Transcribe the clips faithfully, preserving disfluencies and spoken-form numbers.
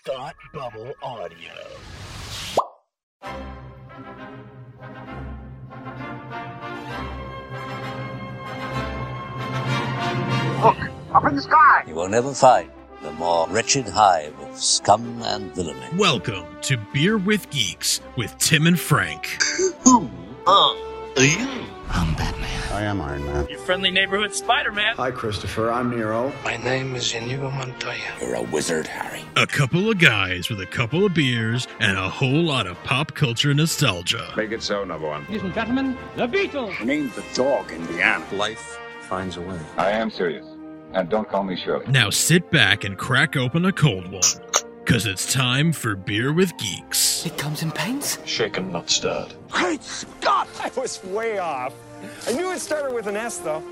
Thought Bubble Audio. Look, up in the sky! You will never find the more wretched hive of scum and villainy. Welcome to Beer with Geeks with Tim and Frank. Who are you? I'm Batman. I am Iron Man. Your friendly neighborhood Spider-Man. Hi, Christopher. I'm Nero. My name is Inigo Montoya. You're a wizard, Harry. A couple of guys with a couple of beers and a whole lot of pop culture nostalgia. Make it so, number one. Ladies and gentlemen, the Beatles. Name the dog, Indiana. Life finds a way. I am serious. And don't call me Shirley. Now sit back and crack open a cold one, because it's time for Beer with Geeks. It comes in pints? Shaken, not stirred. Great Scott! I was way off. I knew it started with an S, though.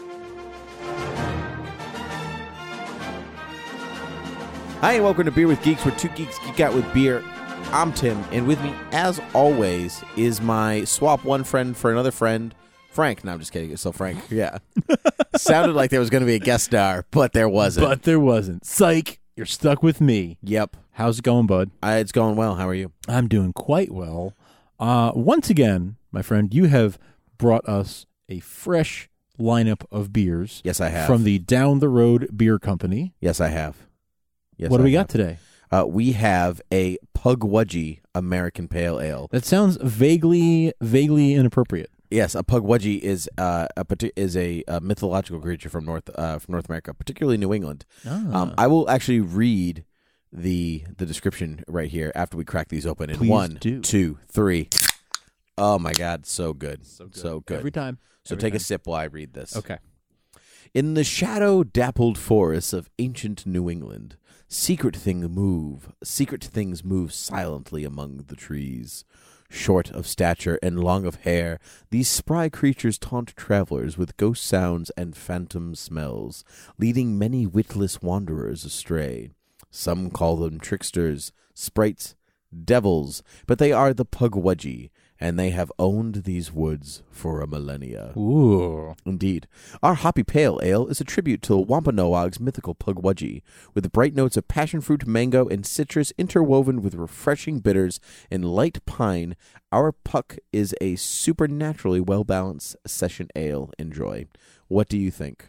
Hi, and welcome to Beer with Geeks, where two geeks geek out with beer. I'm Tim, and with me, as always, is my swap one friend for another friend, Frank. No, I'm just kidding. It's still Frank. Yeah. Sounded like there was going to be a guest star, but there wasn't. But there wasn't. Psych. You're stuck with me. Yep. How's it going, bud? Uh, it's going well. How are you? I'm doing quite well. Uh, once again, my friend, you have brought us a fresh lineup of beers. Yes, I have. From the Down the Road Beer Company. Yes, I have. Yes, what do I we have. got today? Uh, we have a Pugwudgie American Pale Ale. That sounds vaguely, vaguely inappropriate. Yes, a Pugwudgie is uh, a partic- is a, a mythological creature from North uh, from North America, particularly New England. Ah. Um, I will actually read the the description right here after we crack these open. In Please one, do. two, three. Oh my God, so good, So good. so good. Every time. So Every take time. a sip while I read this. Okay. In the shadow-dappled forests of ancient New England, secret things move. Secret things move silently among the trees. Short of stature and long of hair, these spry creatures taunt travelers with ghost sounds and phantom smells, leading many witless wanderers astray. Some call them tricksters, sprites, devils, but they are the Pugwudgie, and they have owned these woods for a millennia. Ooh. Indeed. Our Hoppy Pale Ale is a tribute to Wampanoag's mythical Pugwudgie, with bright notes of passion fruit, mango, and citrus interwoven with refreshing bitters and light pine. Our Puck is a supernaturally well-balanced session ale. Enjoy. What do you think?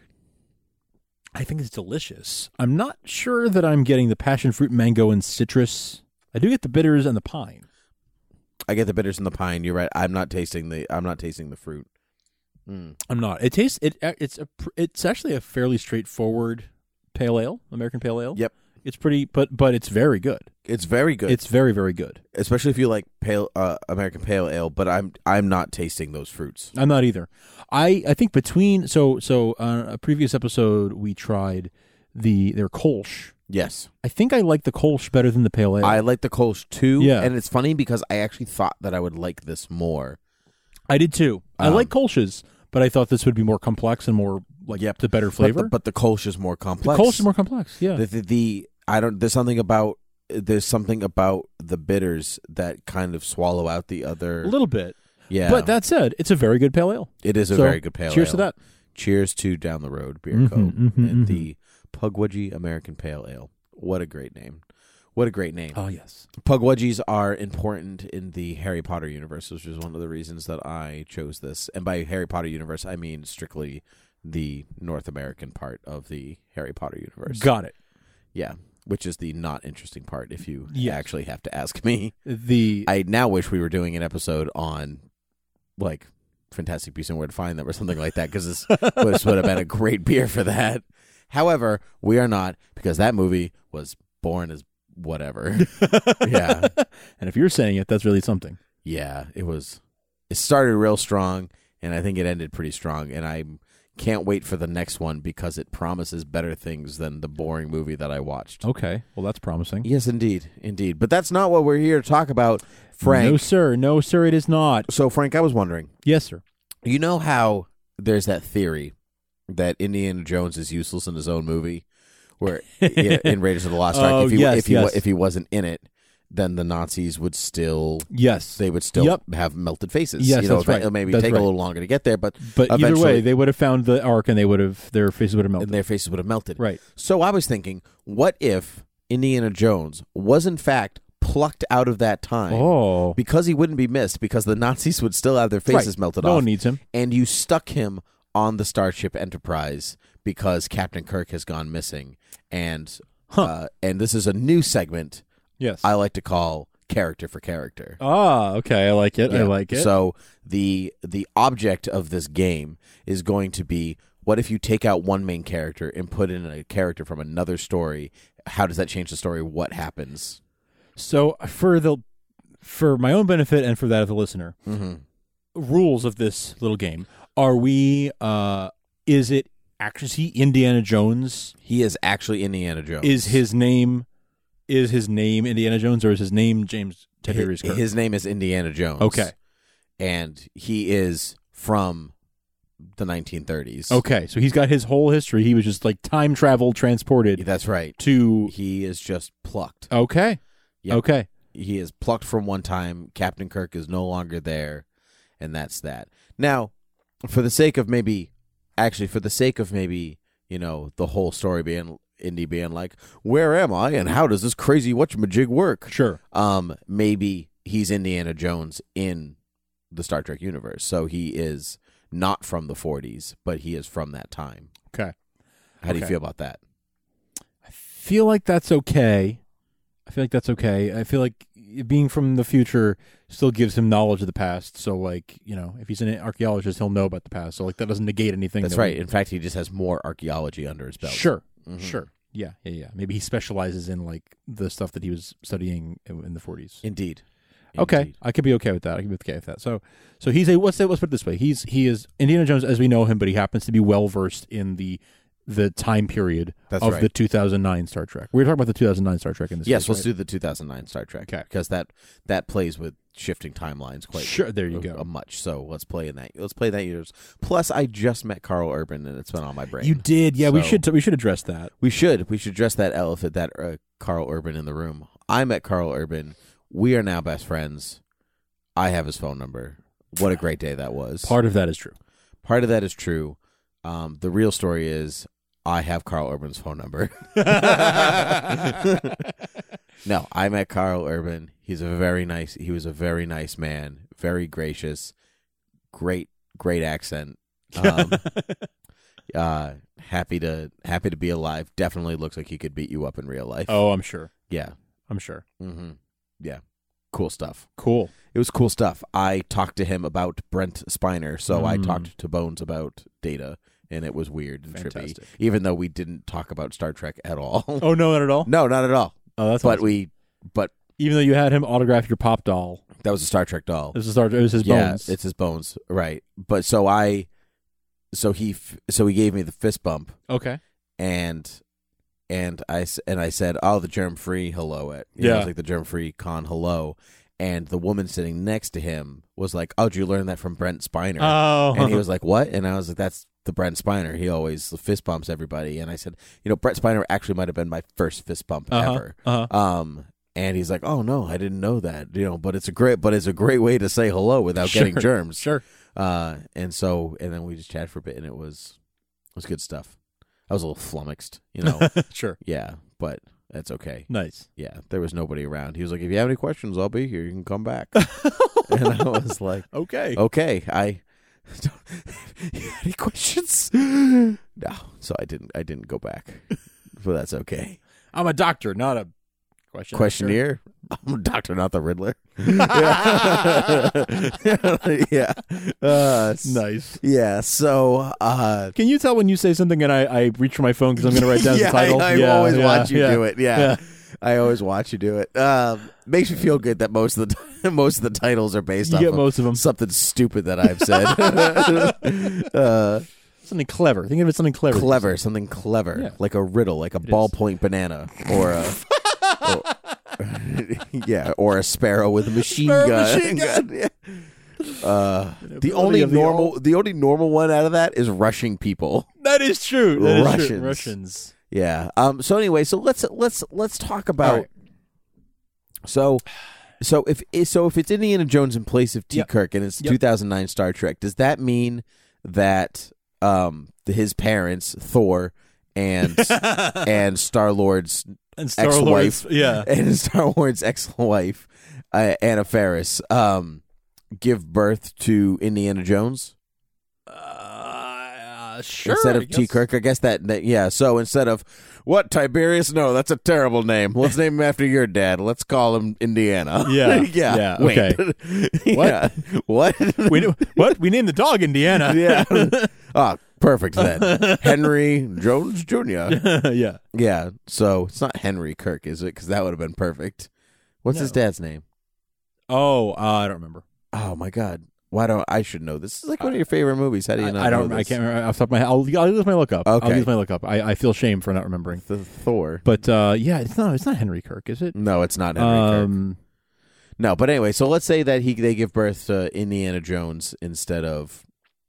I think it's delicious. I'm not sure that I'm getting the passion fruit, mango, and citrus. I do get the bitters and the pine. I get the bitters and the pine. You're right. I'm not tasting the. I'm not tasting the fruit. Mm. I'm not. It tastes. It. It's a. It's actually a fairly straightforward pale ale, American pale ale. Yep. It's pretty, but but it's very good. It's very good. It's very very good. Especially if you like pale uh, American Pale Ale. But I'm I'm not tasting those fruits. I'm not either. I I think between so so uh, a previous episode we tried the their Kolsch. Yes. I think I like the Kolsch better than the pale ale. I like the Kolsch too. Yeah. And it's funny because I actually thought that I would like this more. I did too. I Um, like Kolsch's, but I thought this would be more complex and more like Yep. the better But flavor. the, but the Kolsch is more the complex. Kolsch is more complex. Yeah. The, the, the I don't. There's something about there's something about the bitters that kind of swallow out the other. a little bit. Yeah. But that said, it's a very good pale ale. it is a So, very good pale. cheers ale. to that. Cheers to Down the Road Beer Mhm, Co. mhm, and mhm. the Pugwudgie American Pale Ale. What a great name! What a great name! Oh yes. Pugwudgies are important in the Harry Potter universe, which is one of the reasons that I chose this. And by Harry Potter universe, I mean strictly the North American part of the Harry Potter universe. Got it. Yeah, which is the not interesting part if you Yes. actually have to ask me. The I now wish we were doing an episode on, like, Fantastic Beasts and Where to Find Them or something like that, because this, this would have been a great beer for that. However, we are not, because that movie was boring as whatever. Yeah. And if you're saying it, that's really something. Yeah, it was. It started real strong, and I think it ended pretty strong, and I can't wait for the next one because it promises better things than the boring movie that I watched. Okay. Well, that's promising. Yes, indeed. Indeed. But that's not what we're here to talk about, Frank. No, sir. No, sir, it is not. So, Frank, I was wondering. Yes, sir. You know how there's that theory that Indiana Jones is useless in his own movie, where yeah, in Raiders of the Lost Ark, Oh, if he yes, if he yes. if he wasn't in it, then the Nazis would still Yes. they would still Yep. have melted faces. Yes, you know, that's right. It'll maybe That's take right. a little longer to get there, but But either eventually- way, they would have found the Ark and they would have their faces would have melted. and their faces would have melted. Right. So I was thinking, what if Indiana Jones, was in fact plucked out of that time Oh. because he wouldn't be missed, because the Nazis would still have their faces Right. melted No off. one needs him. And you stuck him on the Starship Enterprise because Captain Kirk has gone missing. And Huh. uh, and this is a new segment Yes. I like to call character for character. Ah, okay. I like it. I Yeah. like it. So the the object of this game is going to be, what if you take out one main character and put in a character from another story? How does that change the story? What happens? So for the for my own benefit and for that of the listener, Mm-hmm. rules of this little game, are we uh is it actually is he Indiana Jones? He is actually Indiana Jones. Is his name is his name Indiana Jones, or is his name James Tiberius his, Kirk? his name is Indiana Jones. Okay. And he is from the nineteen thirties. Okay, so he's got his whole history. He was just like time travel transported That's right. to He is just plucked. Okay. Yep. Okay. He is plucked from one time. Captain Kirk is no longer there, and that's that. Now, for the sake of maybe, actually, for the sake of maybe, you know, the whole story being Indy being like, where am I, and how does this crazy whatchamajig work? Sure. Um, maybe he's Indiana Jones in the Star Trek universe, so he is not from the forties, but he is from that time. Okay. How do you Okay. feel about that? I feel like that's okay. I feel like that's okay. I feel like being from the future still gives him knowledge of the past. So, like, you know, if he's an archaeologist, he'll know about the past. So, like, that doesn't negate anything. That's that right. we- In fact, he just has more archaeology under his belt. Sure. Mhm. Sure. Yeah. Yeah. Yeah. Maybe he specializes in, like, the stuff that he was studying in in the forties. Indeed. Okay, Indeed. I could be okay with that. I could be okay with that. So, so he's a let's say let's put it this way: he's he is Indiana Jones as we know him, but he happens to be well versed in the the time period That's of right. the two thousand nine Star Trek. We're talking about the two thousand nine Star Trek in this. Yes, case, let's right? do the two thousand nine Star Trek. Okay. Because that that plays with shifting timelines quite Sure, there you a, go. a much. So let's play in that. Let's play that years. Plus, I just met Carl Urban, and it's been on my brain. You did, yeah. we So- should we should address that. We should. We should address that elephant, that uh, Carl Urban in the room. I met Carl Urban. We are now best friends. I have his phone number. What a great day that was. Part of that is true. Part of that is true. Um, the real story is I have Carl Urban's phone number. No, I met Carl Urban. He's a very nice. He was a very nice man. Very gracious. Great, great accent. Um, uh, happy to happy to be alive. Definitely looks like he could beat you up in real life. Oh, I'm sure. Yeah. I'm sure. Mm-hmm. Yeah. Cool stuff. Cool. It was cool stuff. I talked to him about Brent Spiner, so I Mm. talked to Bones about Data, and it was weird and Fantastic. trippy. Even though we didn't talk about Star Trek at all. Oh no, not at all. No, not at all. Oh, that's but awesome. we, but Even though you had him autograph your pop doll, that was a Star Trek doll. it was his, it was his yeah, bones. it's his bones, right? But so I, so he, f- so he gave me the fist bump, Okay. and and I s- and I said, "Oh, the germ free hello at you know, Yeah. it was like the germ free con hello." And the woman sitting next to him was like, "Oh, did you learn that from Brent Spiner?" Oh. And he was like, "What?" And I was like, "That's the Brent Spiner. He always fist bumps everybody." And I said, "You know, Brent Spiner actually might have been my first fist bump Uh-huh, ever." uh-huh. Um, and he's like, "Oh no, I didn't know that." You know, but it's a great, but it's a great way to say hello without Sure, getting germs. Sure. Uh, and so, and then we just chatted for a bit, and it was, it was good stuff. I was a little flummoxed, you know. Sure. Yeah, but that's okay. Nice. Yeah, there was nobody around. He was like, "If you have any questions, I'll be here. You can come back." And I was like, Okay. "Okay, I." You have any questions? No, so I didn't. I didn't go back, but that's okay. I'm a doctor, not a question. Questionnaire. I'm a doctor, not the Riddler. yeah. yeah. Uh, Nice. Yeah. So, uh, Can you tell when you say something and I, I reach for my phone because I'm going to write down yeah, the title? I, I yeah, always yeah, watch you yeah. do it. Yeah. Yeah. I always watch you do it. Um, makes me feel good that most of the time, most of the titles are based You off get of most of them. something stupid that I've said. uh, Something clever. Think of it something clever. clever, something clever, Yeah. like a riddle, like a It is. ballpoint banana, or a. or- yeah, or a sparrow with a machine Sparrow gun. machine gun. Yeah. Uh, the ability only of the normal, all- the only normal one out of that is rushing people. That is true. That is Russians. true. Russians. Yeah. Um. So anyway, so let's let's let's talk about. All right. So, so if so if it's Indiana Jones in place of T. Yep. Kirk and it's Yep. two thousand nine Star Trek, does that mean that um his parents Thor and and Star Lord's And Star ex-wife, Lord's, yeah. and Star Lord's ex-wife, uh, Anna Faris, um, give birth to Indiana Jones. Uh, sure. Instead I of T. guess. Kirk, I guess that, that yeah. So instead of what Tiberius? No, that's a terrible name. Let's name him after your dad. Let's call him Indiana. Yeah, yeah. yeah, Wait. okay. yeah. What? we what? We named the dog Indiana. yeah. Ah, perfect then. Henry Jones Junior yeah. Yeah. So it's not Henry Kirk, is it? Because that would have been perfect. What's No. his dad's name? Oh, uh, I don't remember. Oh my God. Why don't I should know? This is like one of your favorite movies. How do you I, not I don't. know I this? can't remember off the top of my head. I'll, I'll use my look up. Okay. I'll use my look up. I, I feel shame for not remembering. The Thor. But uh, yeah, it's not. It's not Henry Kirk, is it? No, it's not Henry Kirk. Um, No, but anyway, so let's say that he they give birth to Indiana Jones instead of,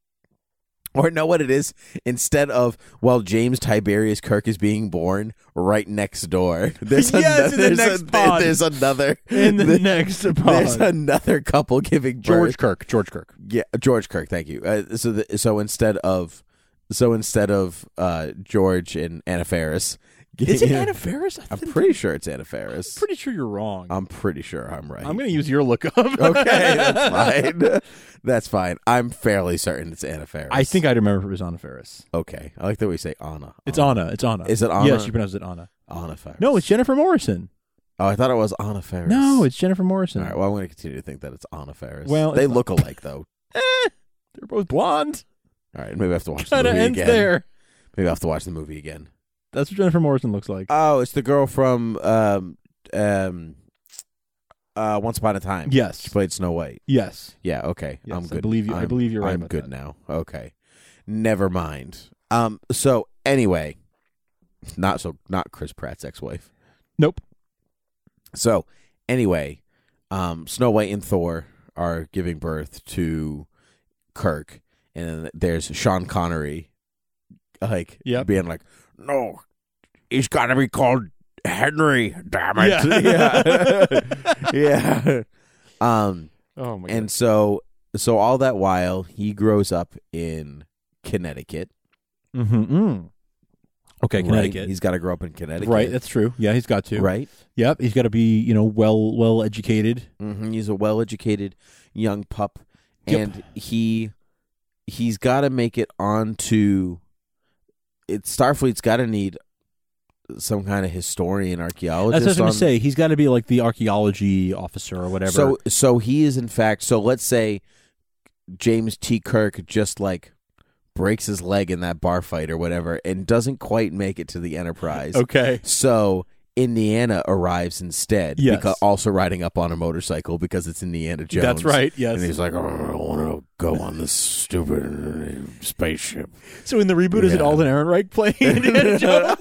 or know what it is, instead of while James Tiberius Kirk is being born, right next door. There's Yes, another, in the there's, next a- pod. there's another in the there- next There's pod. another couple giving birth. George Kirk. George Kirk. Yeah, George Kirk. Thank you. Uh, so the, so instead of so instead of uh, George and Anna Faris, Is it Anna Faris? I I'm think- pretty sure it's Anna Faris. Pretty sure you're wrong. I'm pretty sure I'm right. I'm going to use your look up. Okay, that's fine. That's fine. I'm fairly certain it's Anna Faris. I think I remember if it was Anna Faris. Okay, I like the way you say Anna. It's Anna. It's Anna. Is it Anna? Yes, you pronounce it Anna. Anna Faris. No, it's Jennifer Morrison. Oh, I thought it was Anna Faris. No, it's Jennifer Morrison. All right. Well, I'm going to continue to think that it's Anna Faris. Well, they it's not- look alike though. Eh, they're both blonde. All right, maybe I have to watch the Kind of movie ends again. there. Maybe I have to watch the movie again. That's what Jennifer Morrison looks like. Oh, it's the girl from um um uh Once Upon a Time. Yes. She played Snow White. Yes. Yeah, okay. Yes, I'm I good. believe you- I I'm- believe you're right I'm about good that. now. Okay. Never mind. Um so anyway, not so not Chris Pratt's ex-wife. Nope. So anyway, um Snow White and Thor are giving birth to Kirk, and then there's Sean Connery like Yep. being like, "No, he's got to be called Henry, damn it." Yeah. yeah. Um Oh my and so so all that while he grows up in Connecticut. Mm-hmm. Okay, right? Connecticut. He's got to grow up in Connecticut. Right, that's true. Yeah, he's got to. Right? Yep, he's got to be, you know, well well educated. Mm-hmm. He's a well-educated young pup, Yep. and he he's got to make it onto it. Starfleet's got to need some kind of historian, archaeologist. That's what I was going on- to say. He's got to be like the archaeology officer or whatever. So, so he is in fact. So let's say James T. Kirk just like breaks his leg in that bar fight or whatever, and doesn't quite make it to the Enterprise. Okay. So Indiana arrives instead, Yes. because also riding up on a motorcycle because it's Indiana Jones. That's right, yes. And he's like, "Oh, I want to go on this stupid uh, spaceship." So in the reboot, is it Yeah. Alden Ehrenreich playing Indiana Jones?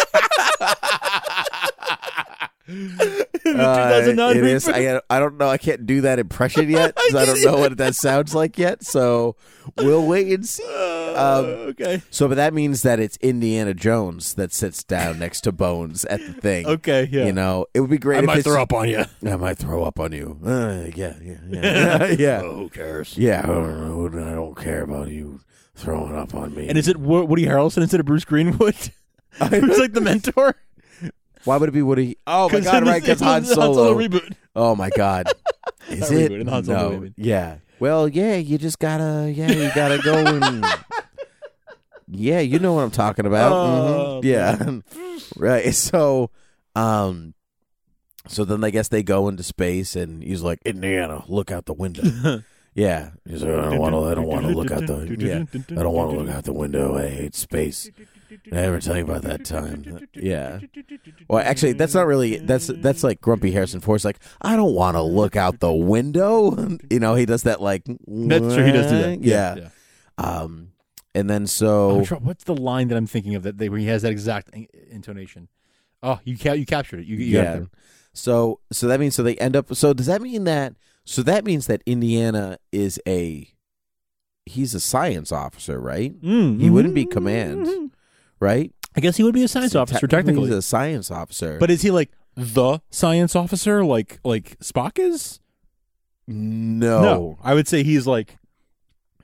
In the two thousand nine Uh, it is. reboot? I, I don't know. I can't do that impression yet because I, don't know what that sounds like yet. So we'll wait and see. Um, okay. So, but that means that it's Indiana Jones that sits down next to Bones at the thing. Okay, yeah. You know, it would be great. I if might it's- throw up on you. I might throw up on you. Uh, yeah, yeah, yeah, yeah. yeah. Oh, who cares? Yeah, I don't, know. I don't care about you throwing up on me. And is it Wo- Woody Harrelson instead of Bruce Greenwood? Who's like the mentor? Why would it be Woody? Oh my 'Cause god, in right? the- Because Han in the Han Solo. Solo reboot. Oh my god, is Not it? reboot, in the Han Solo no. reboot. Yeah. Well, yeah. You just gotta. Yeah, you gotta go and. Yeah, you know what I'm talking about. Oh, Mhm. Yeah. Right. So, um, so then I guess they go into space, and he's like, "Indiana, look out the window." Yeah. He's like, "I don't want to. I don't want to look out the. Yeah. I don't want to look out the window. I hate space." Did I ever tell you about that time? Yeah. Well, actually, that's not really. That's that's like Grumpy Harrison Ford's like, "I don't want to look out the window." You know, he does that like. That's true. He does do that. Yeah. yeah. Um, and then so. I'm try- what's the line that I'm thinking of that they, where he has that exact in- intonation? Oh, you ca- you captured it. You, you got Yeah. it. So so that means so they end up. So does that mean that? So that means that Indiana is a. He's a science officer, right? Mm, He wouldn't be mhm, command, mhm. right? I guess he would be a science So officer technically. he's a science officer. But is he like the science officer, like like Spock is? no, I would say he's like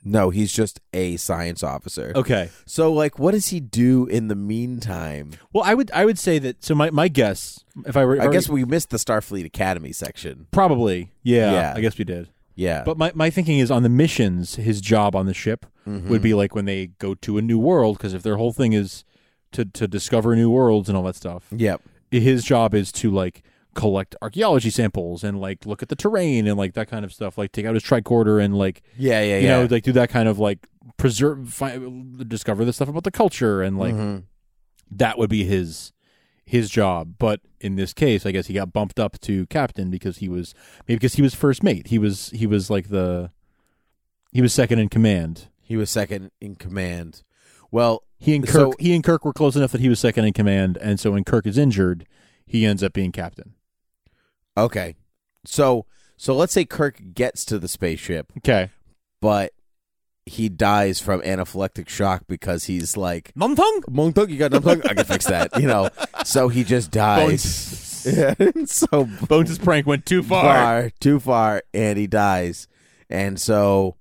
No, he's just a science officer. Okay. So, like, what does he do in the meantime? Well, I would I would say that. So my, my guess, if I were, if I were- guess we missed the Starfleet Academy section. probably, yeah, Yeah. I guess we did. Yeah. But my, my thinking is on the missions, his job on the ship Mhm. would be like when they go to a new world, because if their whole thing is to to discover new worlds and all that stuff, Yep. his job is to like collect archaeology samples and like look at the terrain and like that kind of stuff, like take out his tricorder and like Yeah, yeah, you yeah. know like do that kind of like preserve fi- discover the stuff about the culture and like Mhm. that would be his his job. But in this case, I guess he got bumped up to captain because he was maybe because he was first mate. He was he was like the he was second in command. He was second in command. Well, He and Kirk so- he and Kirk were close enough that he was second in command, and so when Kirk is injured, he ends up being captain. okay. So, so let's say Kirk gets to the spaceship, Okay. but he dies from anaphylactic shock because he's like, Numtung? Montung, you got numtung? I can fix that, you know. So he just dies. Yeah. So Bones' prank went too far. far, too far, and he dies. And so,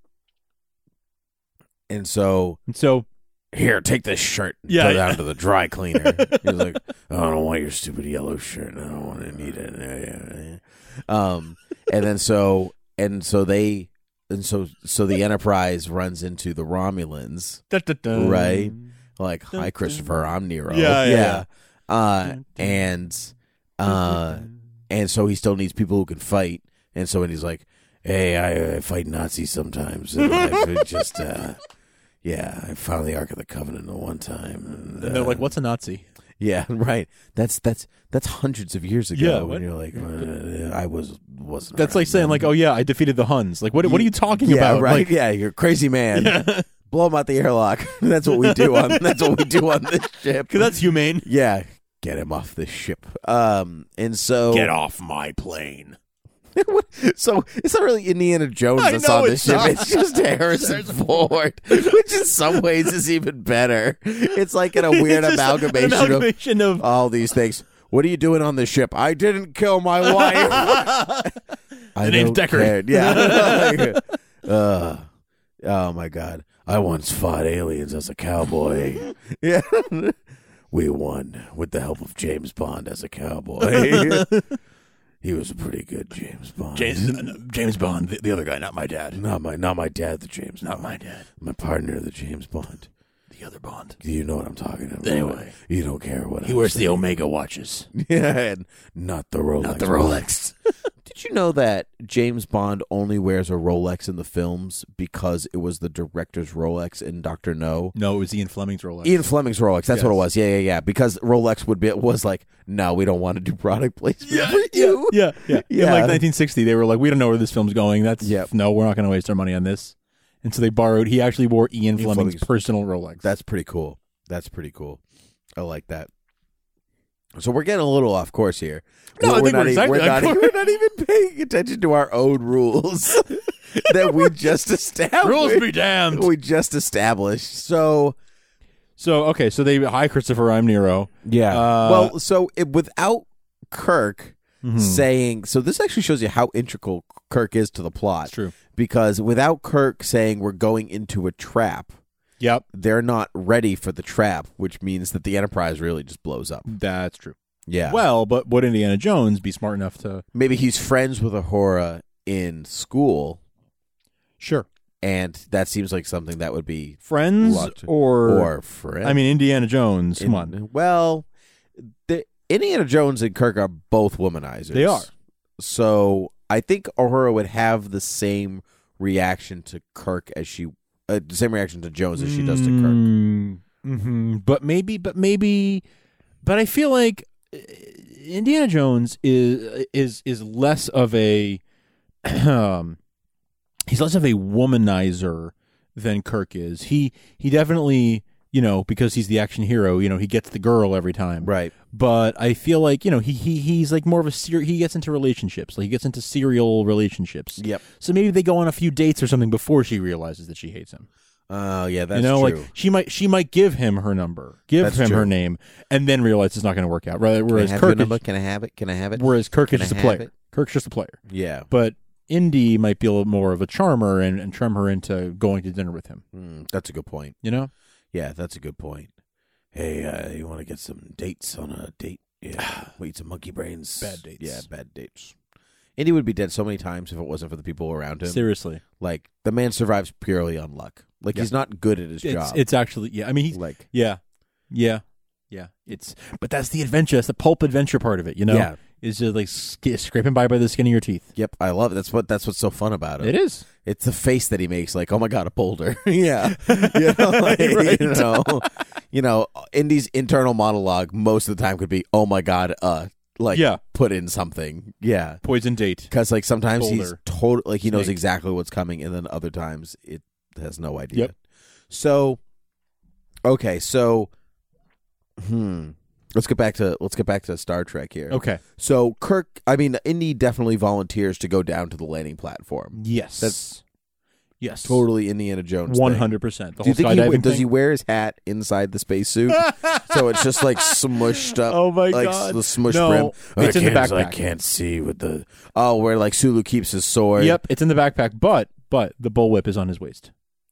and so, And so here, take this shirt. And Yeah, throw it yeah. down to the dry cleaner. He's like, oh, I don't want your stupid yellow shirt. I don't want to need it. Um, and then so, and so they, and so, so the Enterprise runs into the Romulans, Dun-dun-dun. right? Like, hi, Christopher, I'm Nero. Yeah, yeah, yeah. Uh, and, uh, and so he still needs people who can fight. And so when he's like, hey, I, I fight Nazis sometimes. And I've just, uh, yeah, I found the Ark of the Covenant the one time. And, And they're uh, like, "What's a Nazi?" yeah, right. That's that's that's hundreds of years ago. Yeah, when what? you're like, uh, I was wasn't. That's around like saying, then. like, "Oh yeah, I defeated the Huns." Like, what? What are you talking yeah, about? right? Like, yeah, you're a crazy man. Yeah. Blow him out the airlock. That's what we do on. That's what we do on this ship. because that's humane. Yeah, get him off this ship. Um, and so off my plane. So it's not really Indiana Jones I that's know on this it's ship. not. It's just Harrison Ford, which in some ways is even better. It's like in a weird It's just amalgamation, an amalgamation of, of all these things. What are you doing on this ship? I didn't kill my wife. I The name's don't Deckard. care. Yeah. uh, oh my God. I once fought aliens as a cowboy. Yeah. We won with the help of James Bond as a cowboy. He was a pretty good James Bond. James, James Bond, the, the other guy, not my dad. Not my, not my dad, the James. Not Bond. my dad. My partner, the James Bond. The other Bond. You know what I'm talking about. Anyway. You don't care what He I'm wears the saying. Omega watches, Yeah, and not the Rolex. not the Rolex. Did you know that James Bond only wears a Rolex in the films because it was the director's Rolex in Doctor No? No, it was Ian Fleming's Rolex. Ian Fleming's Rolex. That's Yes. what it was. Yeah, yeah, yeah. Because Rolex would be was like, no, we don't want to do product placement for you. Yeah, yeah. Yeah. In like nineteen sixty, they were like, "We don't know where this film's going. That's Yep. no, we're not going to waste our money on this." And so they borrowed. He actually wore Ian, Ian Fleming's, Fleming's- personal Rolex. That's pretty cool. That's pretty cool. I like that. So we're getting a little off course here. No, I think not we're e- exactly we're on not, course. we're not even paying attention to our own rules that we just established. Rules be damned. We just established. So So okay, so they hi Christopher, I'm Nero. yeah. Uh, well, so it, without Kirk Mhm. saying, so this actually shows you how integral Kirk is to the plot. It's true. Because without Kirk saying we're going into a trap, Yep, they're not ready for the trap, which means that the Enterprise really just blows up. that's true. Yeah. Well, but would Indiana Jones be smart enough to? Maybe he's friends with Uhura in school, Sure, and that seems like something that would be friends locked- or or friends. I mean, Indiana Jones. Come on, In- Well, the, Indiana Jones and Kirk are both womanizers. They are. So I think Uhura would have the same reaction to Kirk as she, uh, the same reaction to Jones as she does to Kirk. Mm-hmm. But maybe, but maybe, but I feel like uh, Indiana Jones is is is less of a um, he's less of a womanizer than Kirk is. He he definitely, you know, because he's the action hero, you know, he gets the girl every time. Right. But I feel like, you know, he he he's like more of a ser- he gets into relationships. Like he gets into serial relationships. Yep. So maybe they go on a few dates or something before she realizes that she hates him. Oh, yeah, that's you know, true. like she might she might give him her number, give That's him true. her name, and then realize it's not going to work out. Right? Can I Whereas have your Kirk number? is, Can I have it? Can I have it? whereas Kirk is Can I just a have player. it? Kirk's just a player. Yeah. But Indy might be a little more of a charmer and, and charm her into going to dinner with him. Mm, that's a good point. You know? Yeah, that's a good point. Hey, uh, you want to get some dates on a date? Yeah, we eat some monkey brains. Bad dates. Yeah, bad dates. Indy would be dead so many times if it wasn't for the people around him. Seriously. Like, the man survives purely on luck. Like, Yeah. he's not good at his It's, job. it's actually, yeah. I mean, he's, like, yeah, yeah, yeah. It's, but that's the adventure. That's the pulp adventure part of it, you know? Yeah. Is just like sk- scraping by by the skin of your teeth. Yep, I love it. That's what that's what's so fun about it. It is. It's the face that he makes, like, oh my god, a boulder. yeah, you know, like, Right. you know, you know, Indy's internal monologue most of the time could be, oh my god, uh, like, Yeah. put in something, yeah, Poison date. because like sometimes he's Boulder. total, like he knows Snake. exactly what's coming, and then other times it has no idea. Yep. So, okay, so, hmm. Let's get back to let's get back to Star Trek here. Okay. So Kirk, I mean, Indy definitely volunteers to go down to the landing platform. Yes. That's yes. totally Indiana Jones. One thing. hundred percent. The Do you whole think he skydiving wear- does thing? he wear his hat inside the spacesuit? So it's just like smushed up. Oh my like, God. The smushed No, brim. it's I in the can't- I backpack. can't see with the oh, where like Sulu keeps his sword. Yep, it's in the backpack, but but the bullwhip is on his waist.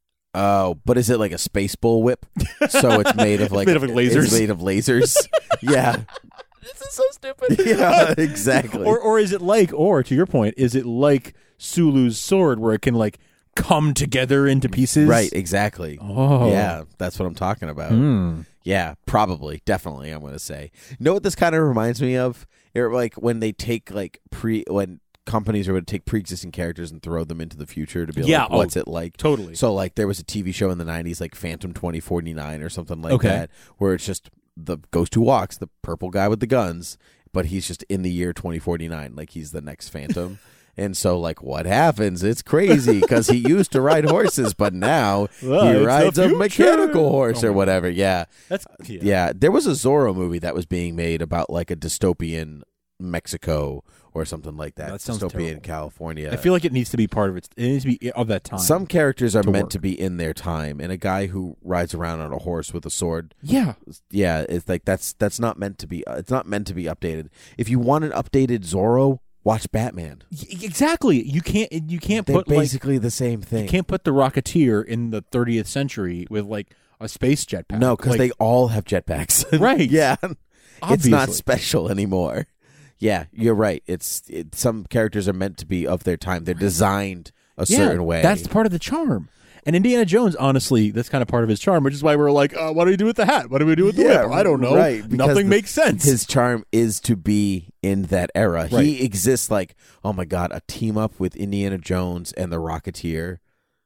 Oh, but is it like a space bull whip? So it's made of like made of, like, lasers. It's made of lasers. yeah. This is so stupid. Yeah, exactly. Or or is it like, or to your point, is it like Sulu's sword where it can like come together into pieces? Right, exactly. Oh. Yeah, that's what I'm talking about. Hmm. Yeah, probably, definitely. I'm going to say. You know what this kind of reminds me of? It, like when they take like pre when companies are going to take pre-existing characters and throw them into the future to be Yeah, like, oh, what's it like? totally. So like there was a T V show in the nineties like Phantom twenty forty-nine or something like Okay. that, where it's just the Ghost Who Walks, the purple guy with the guns, but he's just in the year twenty forty-nine, like he's the next Phantom. And so, like, what happens? It's crazy because he used to ride horses, but now Well, he it's the rides a future. mechanical horse Oh or my whatever. Yeah. That's yeah. yeah. There was a Zorro movie that was being made about, like, a dystopian Mexico or something like that. That sounds dystopian terrible. California. I feel like it needs to be part of it. It needs to be of that time. Some characters are to meant work. to be in their time, and a guy who rides around on a horse with a sword. Yeah. Yeah, it's like that's that's not meant to be. It's not meant to be updated. If you want an updated Zorro, watch Batman. Y- Exactly. You can't. You can't They're put like basically the same thing. you can't put the Rocketeer in the thirtieth century with like a space jetpack. No, because Like, they all have jetpacks. Right. yeah. It's not Obviously. special anymore. Yeah, you're right. It's it, some characters are meant to be of their time. They're designed a yeah, certain way. That's part of the charm. And Indiana Jones, honestly, that's kind of part of his charm, which is why we're like, uh, what do we do with the hat? What do we do with the Yeah, whip? I don't know. right, because Nothing the- makes sense. His charm is to be in that era. Right. He exists like, oh my god, a team up with Indiana Jones and the Rocketeer.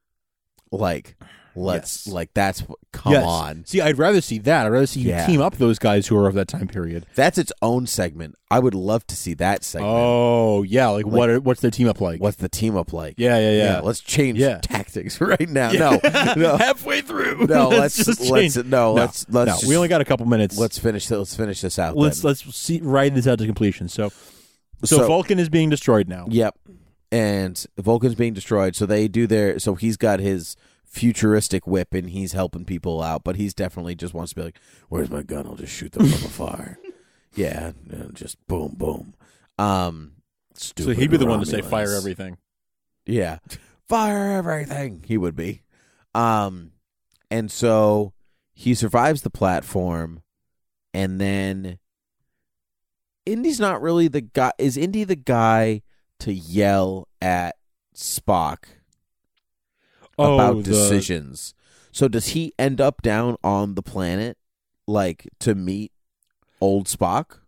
Like, let's Yes. like that's come Yes. on. See, I'd rather see that. I'd rather see you Yeah. team up those guys who are of that time period. That's its own segment. I would love to see that segment. Oh, yeah. Like, Like, what? Are, what's their team up like? What's the team up like? Yeah, yeah, yeah. let's change Yeah. tactics right now. No, no, Halfway through. no. Let's just let's change. no. Let's let's. no. just- we only got a couple minutes. let's finish. Let's finish this out. let's then. let's see ride this out to completion. So, so, So- Vulcan is being destroyed now. Yep. And Vulcan's being destroyed, so they do their. So he's got his futuristic whip, and he's helping people out. But he's definitely just wants to be like, "Where's my gun? I'll just shoot them from afar." Yeah, and just boom, boom. Um, So stupid he'd be the one to say Romulans. fire everything. Yeah, fire everything. He would be. Um, and so he survives the platform, and then Indy's not really the guy. Is Indy the guy to yell at Spock Oh, about the- decisions? So does he end up down on the planet, like to meet old Spock?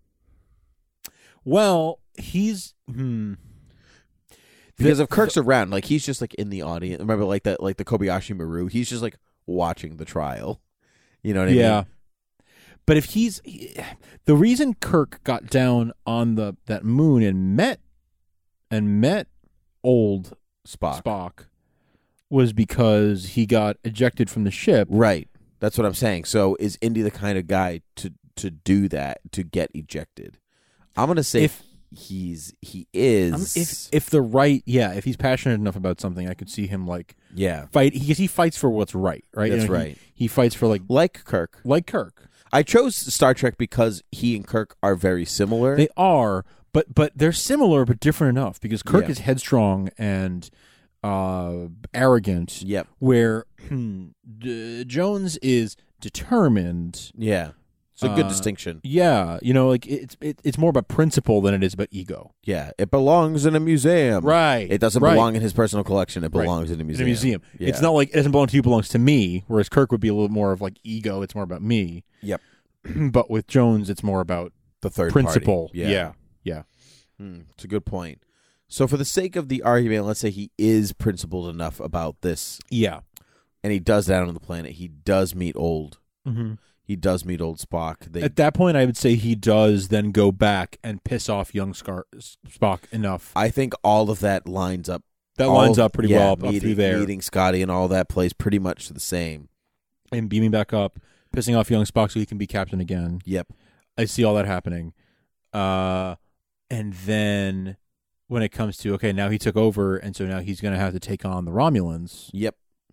Well, he's hmm. Because The- if Kirk's around, like he's just like in the audience. Remember, like that, like the Kobayashi Maru. He's just like watching the trial. You know what I yeah. mean? But if he's he- the reason Kirk got down on the that moon and met and met old Spock. Spock was because he got ejected from the ship. Right. That's what I'm saying. So is Indy the kind of guy to to do that, to get ejected? I'm gonna say If- he's he is. Um, if if the right yeah, if he's passionate enough about something, I could see him like yeah, fight because he fights for what's right, right? That's You know, he- right. He, fights for like like Kirk. like Kirk. I chose Star Trek because he and Kirk are very similar. They are, but but but they're similar but different enough because Kirk Yeah. is headstrong and uh, arrogant. Yep. Where D- Jones is determined. Yeah. It's a good Uh, distinction. Yeah, you know, like it's it, it's more about principle than it is about ego. Yeah, it belongs in a museum. Right. It doesn't right. belong in his personal collection. It belongs Right. in a museum. In a museum. Yeah. It's not like it doesn't belong to you, it belongs to me, whereas Kirk would be a little more of like ego, it's more about me. Yep. But with Jones, it's more about the third principle. party. Yeah. Yeah. Yeah. Hmm, it's a good point. So for the sake of the argument, let's say he is principled enough about this. Yeah. And he does that on the planet. He does meet old. Mm-hmm. He does meet old Spock. They, At that point, I would say he does then go back and piss off young Scar- Spock enough. I think all of that lines up. That all lines of- up pretty yeah, well up, meeting, up through there. Meeting Scotty and all that plays pretty much the same. And beaming back up, pissing off young Spock so he can be captain again. Yep. I see all that happening. Uh, and then when it comes to, okay, now he took over, and so now he's going to have to take on the Romulans. Yep.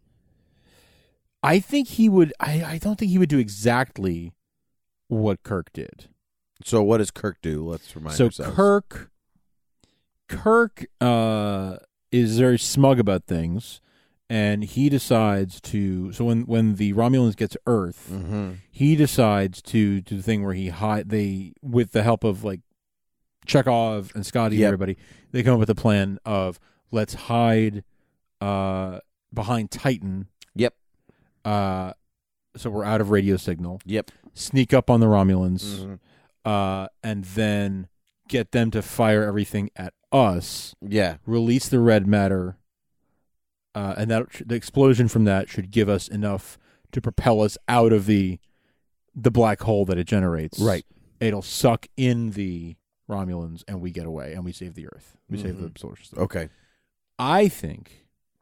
I think he would, I, I don't think he would do exactly what Kirk did. So what does Kirk do? Let's remind so ourselves. Kirk, Kirk uh, is very smug about things, and he decides to. So when, when the Romulans get to Earth, mm-hmm. he decides to do the thing where he hide. They, with the help of like Chekhov and Scotty Yep. and everybody, they come up with a plan of let's hide uh, behind Titan. Yep. Uh, so we're out of radio signal. Yep. Sneak up on the Romulans, Mm-hmm. uh, and then get them to fire everything at us. Yeah. Release the red matter, uh, and that the explosion from that should give us enough to propel us out of the the black hole that it generates. Right. It'll suck in the Romulans, and we get away, and we save the Earth. We Mm-hmm. save the solar system. Okay. I think.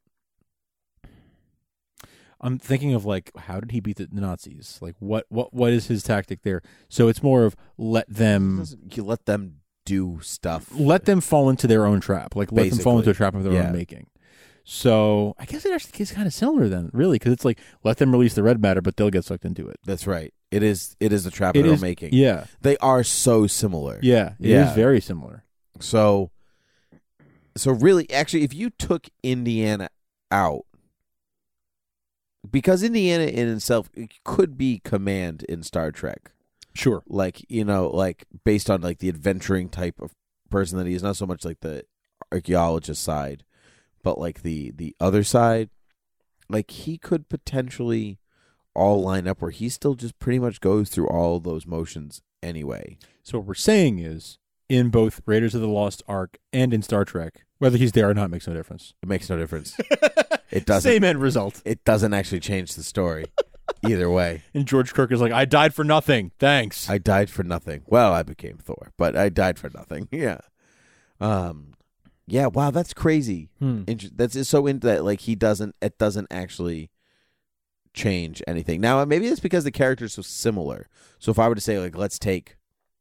I'm thinking of like, how did he beat the Nazis? Like, what, what, what is his tactic there? So it's more of let them, You let them do stuff. let them fall into their own trap. Like, let them fall Basically. into a trap of their Yeah. own making. So I guess it actually is kind of similar then, really, because it's like let them release the red matter, but they'll get sucked into it. That's right. It is. It is a trap It they're is- making. Yeah, They are so similar. yeah, it is Yeah. very similar. So, so really, actually, if you took Indiana out, because Indiana in itself could be command in Star Trek, Sure. like you know, like based on like the adventuring type of person that he is, not so much like the archaeologist side, but like the the other side, like he could potentially all line up where he still just pretty much goes through all those motions anyway. So what we're saying is, in both Raiders of the Lost Ark and in Star Trek, whether he's there or not makes no difference. It makes no difference. It doesn't. Same end result. It doesn't actually change the story either way. And George Kirk is like, I died for nothing. Thanks. I died for nothing. Well, I became Thor, but I died for nothing. Yeah. Um. Yeah. Wow. That's crazy. Hmm. Inter- that's it's so into that. Like he doesn't. It doesn't actually change anything. Now maybe it's because the characters are so similar. So if I were to say like, let's take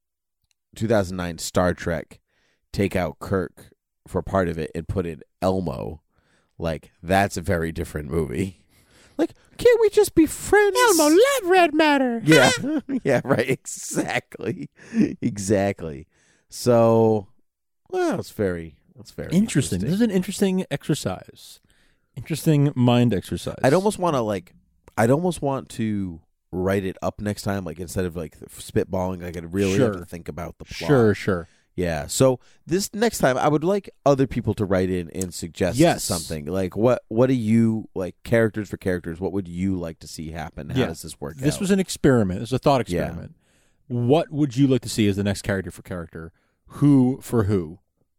two thousand nine Star Trek, take out Kirk for part of it and put in Elmo, like that's a very different movie. Like, can't we just be friends? Elmo, let red matter. Yeah. Yeah, right. Exactly. Exactly. So, well, it's very, it's very Interesting. interesting. This is an interesting exercise. Interesting mind exercise. I'd almost want to, like, I'd almost want to write it up next time, like, instead of, like, spitballing, like, I'd really have Sure. to think about the plot. Sure, sure. Yeah. So, this next time, I would like other people to write in and suggest Yes. something. Like, what, what do you, like, characters for characters, what would you like to see happen? How Yeah. does this work This out? was an experiment. This was a thought Yeah. experiment. What would you like to see as the next character for character? Who for who?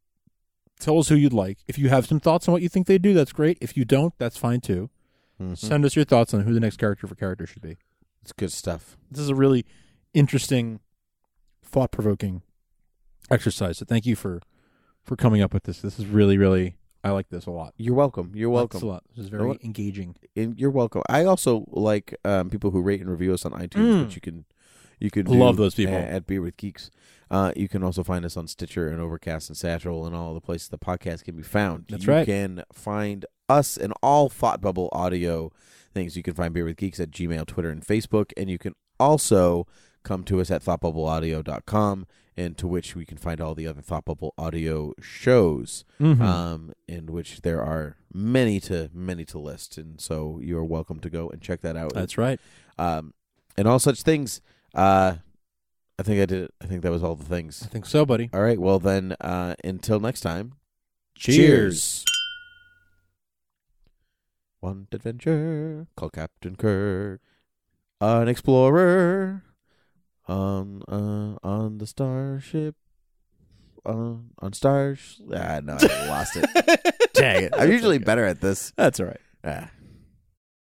Tell us who you'd like. If you have some thoughts on what you think they do, that's great. If you don't, that's fine too. Mhm. Send us your thoughts on who the next character for character should be. It's good stuff. This is a really interesting, thought-provoking exercise. So thank you for, for coming up with this. This is really, really, I like this a lot. You're welcome. You're welcome. Thanks a lot. This is You know very what? engaging. And you're welcome. I also like um, people who rate and review us on iTunes, Mm. which you can you can Love do those people. at, at Beer with Geeks. Uh, you can also find us on Stitcher and Overcast and Satchel and all the places the podcast can be found. That's you right. can find us and all Thought Bubble audio things. You can find Beer with Geeks at Gmail, Twitter, and Facebook, and you can also come to us at thought bubble audio dot com, and to which we can find all the other Thought Bubble Audio shows, Mhm. um, in which there are many to many to list, and so you're welcome to go and check that out. That's right. Um, and all such things. Uh, I think I did. I think that was all the things. I think so, buddy. All right. Well, then, uh, until next time. Cheers. One adventure called Captain Kirk, an explorer on uh, on the starship. On on stars. Ah, no, I lost it. Dang it! I'm usually better at this. That's all right. Ah.